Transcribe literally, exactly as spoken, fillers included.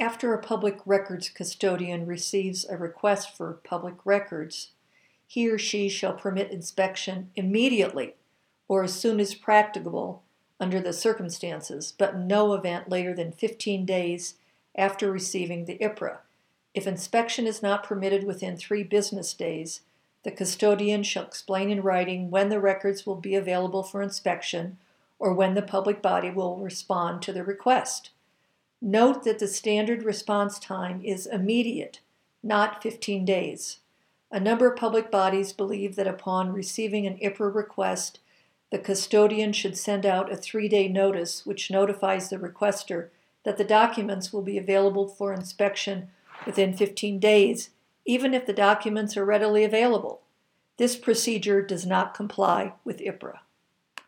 After a public records custodian receives a request for public records, he or she shall permit inspection immediately or as soon as practicable under the circumstances, but in no event later than fifteen days after receiving the I P R A. If inspection is not permitted within three business days, the custodian shall explain in writing when the records will be available for inspection or when the public body will respond to the request. Note that the standard response time is immediate, not fifteen days. A number of public bodies believe that upon receiving an I P R A request, the custodian should send out a three-day notice which notifies the requester that the documents will be available for inspection within fifteen days, even if the documents are readily available. This procedure does not comply with I P R A.